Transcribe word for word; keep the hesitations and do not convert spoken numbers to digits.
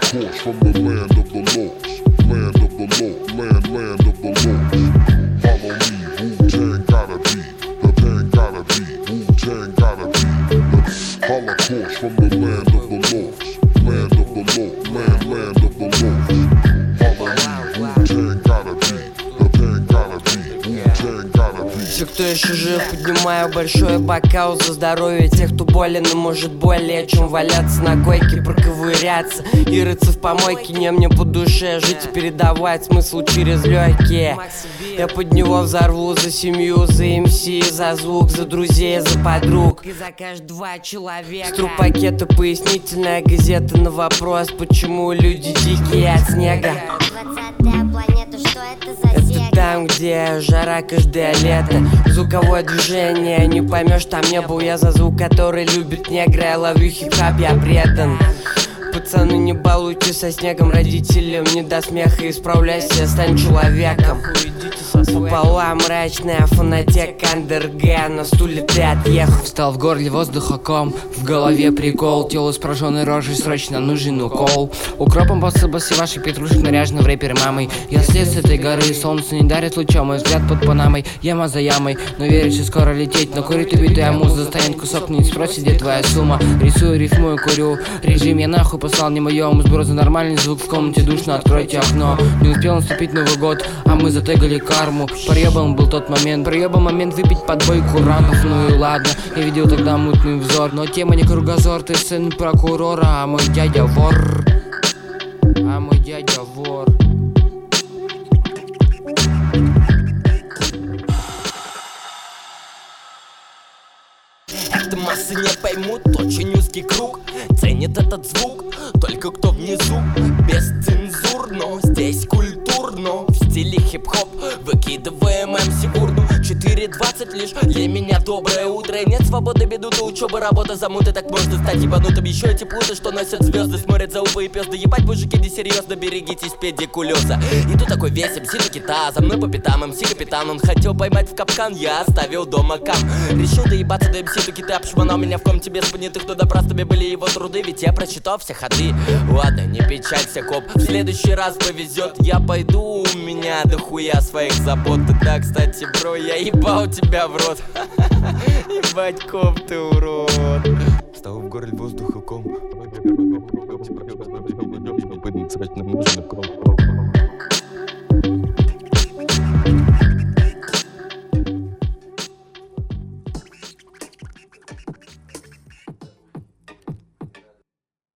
Holocaust from the land of the lost, land of the lost, land, land of the lost. Follow me, Wu-Tang gotta be, the Tang gotta be, Wu-Tang gotta be. The Holocaust from the land of the lost, land of the lost, land, land of the lost. Follow me, Wu-Tang gotta be, the Tang gotta be, Wu-Tang gotta be. Все, кто еще жив, поднимаю большой бокал за здоровье тех, кто болен и может более чем валяться на койке, проковыряться и рыться в помойке. Не мне по душе жить и передавать смысл через легкие. Я под него взорву за семью, за эм си, за звук, за друзей, за подруг и за каждого человека. Стру пакета, пояснительная газета на вопрос, почему люди дикие от снега. Это там, где жара каждое лето. Звуковое движение, не поймешь, там не был. Я за звук, который любит негры. Я ловлю хип-хоп, я предан. Пацаны, не балуйтесь со снегом. Родителям не до смеха. Исправляйся, стань человеком. Пополам мрачная фонотека андерга. На стуле ты отъехал. Встал в горле воздухоком, в голове прикол. Тело с прожженной рожей, срочно нужен укол. Укропом после баси ваших петрушек наряжена в рэпере мамой. Я слез с этой горы, солнце не дарит лучом. Мой взгляд под панамой, яма за ямой. Но веришь, скоро лететь, но курит убитая муза. Застанет кусок, не спросит, где твоя сумма. Рисую, рифмую, курю. Режим я нахуй послал не моем. Сброс за нормальный звук в комнате душно, откройте окно. Не успел наступить Новый год, а мы затегали карму. Проебан был тот момент, проебан момент выпить подбойку ранов. Ну и ладно, я видел тогда мутный взор. Но тема не кругозор, ты сын прокурора, а мой дядя вор. А мой дядя вор. Это массы не поймут, очень узкий круг. Ценит этот звук только кто внизу. Без цензур, но здесь культурно. В стиле хип-хоп выкидываем эм си в урну. четыре двадцать лишь для меня доброе утро. Нет свободы, бедута, учеба, работа, замуты. Так можно стать ебанутым. Еще эти плуты, что носят звезды, смотрят за упы и пезды. Ебать, мужики, не серьезно, берегитесь педикулеза. И тут такой весь эм си на кита, за мной по пятам эм си капитан. Он хотел поймать в капкан, я оставил дома кам. Решил доебаться до эм си, таки ты обшмонал меня в комнате без понятых. Но добрастами были его труды, ведь я прочитал все ходы. Ладно, не печалься, коп, в следующий раз повезет. Я пойду, у меня дохуя своих забот. Да, кстати, бро, я ебал тебя в рот. Ебать, коп, ты урод. Стал в горле воздухом.